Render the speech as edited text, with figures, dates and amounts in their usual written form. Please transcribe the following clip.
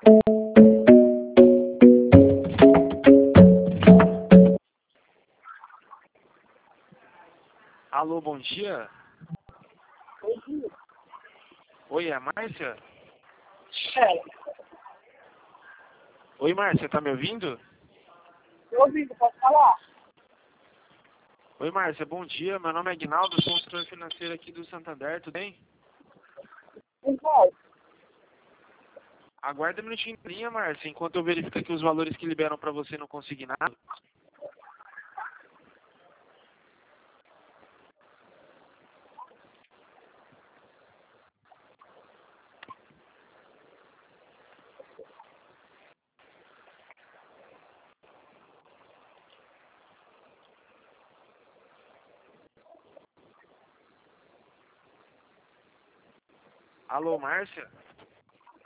Alô, bom dia. Oi, é a Márcia? É, Oi, Márcia, tá me ouvindo? tô ouvindo, pode falar? Oi, Márcia, bom dia. Meu nome é Aguinaldo, sou consultor financeiro aqui do Santander, tudo bem? Então, Aguarda um minutinho em linha, Márcia, enquanto eu verifico aqui os valores que liberam para você não conseguir nada. Alô, Márcia?